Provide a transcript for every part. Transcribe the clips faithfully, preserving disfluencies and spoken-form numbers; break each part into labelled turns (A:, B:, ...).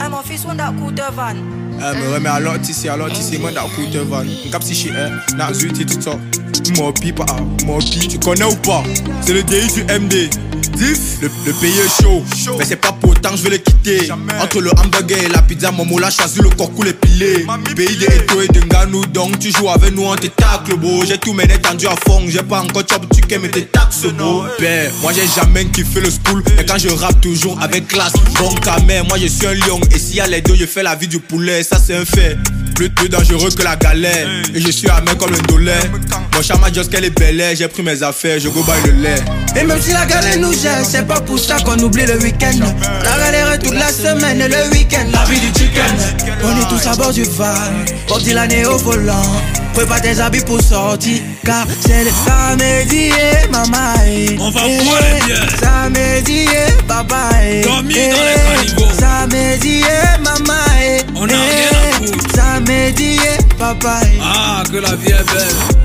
A: Ah, mon fils, on a coup de van.
B: Ah, mais ouais, mais alors, tu sais, alors, tu sais, moi, dans coup de van. Cap si je suis un, n'a zuti, tout ça. Mopi, pas, Mopi, tu connais ou pas? C'est le D I du M D. Diff, le, le pays est chaud, chaud. Mais c'est pas pour autant que je vais le quitter. Jamais. Entre le hamburger et la pizza, Momo l'a choisi le corcou épilé. Pays de Eto et de Nganou, donc tu joues avec nous, on te tacle, bro. J'ai tout mené tendu à fond, j'ai pas encore chop, tu qu'aimes tes taxes, bro. Père, moi j'ai jamais kiffé le school, mais quand je rappe toujours avec classe. Bon ta mère, moi je suis un lion, et s'il y a les deux, je fais la vie du poulet, ça c'est un fait. Plus, plus dangereux que la galère, et je suis amer comme un dollar. Mon chama just qu'elle est belle, j'ai pris mes affaires, je go buy le lait.
A: Et même si la galère nous gère, c'est pas pour ça qu'on oublie le week-end. On a galéré toute la semaine et le week-end, la vie du chicken. On est tous à bord du van, Bob Dylan est au volant. Prépare tes habits pour sortir, car c'est le samedi et maman.
C: On va boire bien.
A: Samedi et papa.
C: Dormir dans les caniveaux.
A: Samedi et maman.
C: On a rien à foutre.
A: Samedi et papa.
C: Ah, que la vie est belle.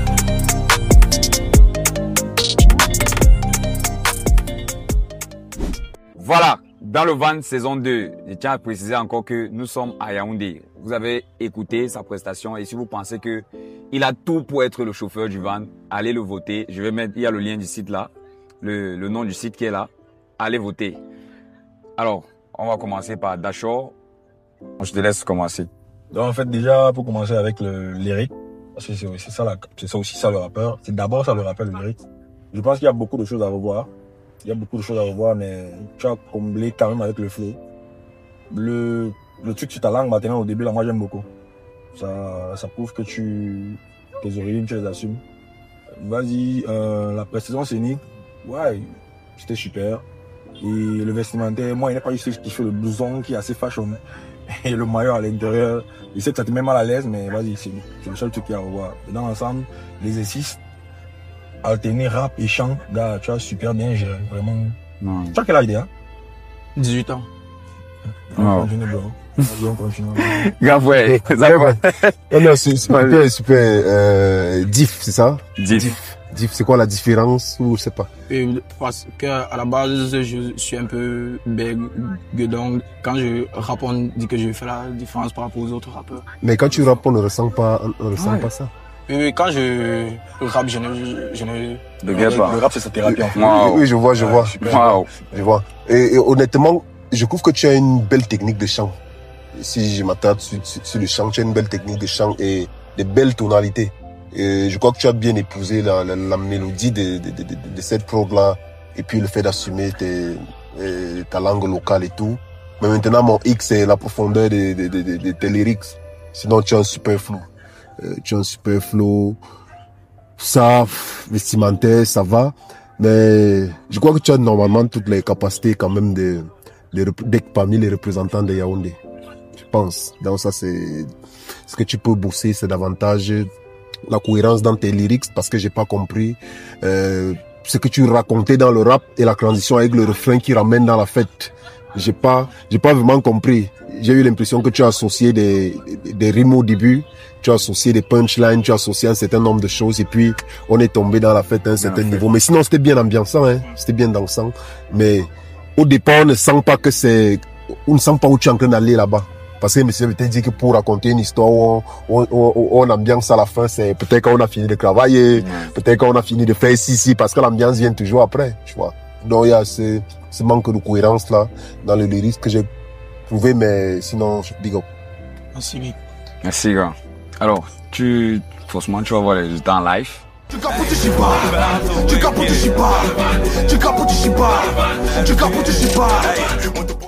D: Voilà, dans le Van saison deux, je tiens à préciser encore que nous sommes à Yaoundé. Vous avez écouté sa prestation et si vous pensez que il a tout pour être le chauffeur du Van, allez le voter. Je vais mettre, il y a le lien du site là, le, le nom du site qui est là. Allez voter. Alors, on va commencer par Dashor. Je te laisse commencer.
E: Donc en fait déjà pour commencer avec le lyrique, parce que c'est ça, la, c'est ça aussi ça le rappeur. C'est d'abord ça le rappeur le lyrique. Je pense qu'il y a beaucoup de choses à revoir. Il y a beaucoup de choses à revoir, mais tu as comblé quand même avec le flow. Le, le truc sur ta langue maintenant au début, là, moi j'aime beaucoup. Ça, ça prouve que tu, tes origines, tu les assumes. Vas-y, euh, la précision scénique, ouais, c'était super. Et le vestimentaire, moi il n'est pas juste qui fait le blouson qui est assez fashion. Et le maillot à l'intérieur, je sais que ça te met mal à l'aise, mais vas-y, c'est le seul truc qu'il y a à revoir. Et dans l'ensemble, l'exercice, alterner rap et chant, gars, tu as super bien géré, vraiment. Non. Tu as quel âge déjà?
F: dix-huit ans.
E: On continue, bro. On continue.
D: Gars, ouais, ça va.
G: Non, c'est super, super, euh, diff, c'est ça?
D: Diff.
G: Diff, c'est quoi la différence ou je sais pas?
F: Et parce qu'à la base, je suis un peu bègue, donc quand je rappe, on dit que je fais la différence par rapport aux autres rappeurs.
G: Mais quand tu rappes, on ne ressent pas, on ne ressent ouais. pas ça.
F: Et quand je rappe, je ne, je ne.
D: Le, le
E: rap, c'est sa thérapie en fait.
G: Wow. Oui, je vois, je vois.
D: Wow.
G: Je vois. Et, et honnêtement, je trouve que tu as une belle technique de chant. Si je m'attarde sur, sur, sur le chant, tu as une belle technique de chant et des belles tonalités. Et je crois que tu as bien épousé la, la, la mélodie de, de, de, de, de cette prog-là et puis le fait d'assumer tes, ta langue locale et tout. Mais maintenant, mon X, c'est la profondeur de, de, de, de, de tes lyrics. Sinon, tu as un super flow. Euh, tu as un super flow. Ça, vestimentaire, ça va. Mais je crois que tu as normalement toutes les capacités quand même de, de, d'être parmi les représentants de Yaoundé. Je pense. Donc ça, c'est ce que tu peux bosser, c'est davantage la cohérence dans tes lyrics, parce que j'ai pas compris euh, ce que tu racontais dans le rap et la transition avec le refrain qui ramène dans la fête. J'ai pas, j'ai pas vraiment compris. J'ai eu l'impression que tu as associé des, des rimes au début, tu as associé des punchlines, tu as associé un certain nombre de choses et puis on est tombé dans la fête à un certain niveau. Fait. Mais sinon c'était bien ambiançant, hein. C'était bien dansant. Mais au départ on ne sent pas que c'est, on ne sent pas où tu es en train d'aller là-bas. Parce que monsieur m'était dit que pour raconter une histoire où on, on, on, on ambiance à la fin, c'est peut-être quand on a fini de travailler, mmh. peut-être quand on a fini de faire ici, ici, parce que l'ambiance vient toujours après, tu vois. Donc il y a ce, ce manque de cohérence là dans le lyrics que j'ai trouvé, mais sinon, je big up.
F: Merci.
D: Merci, gars. Alors, tu, forcément, tu vas voir les résultats en live.
H: Tu capotes, tu chipes pas. Tu capotes, tu chipes pas. Tu capotes, tu chipes pas. Tu capotes, tu chipes pas.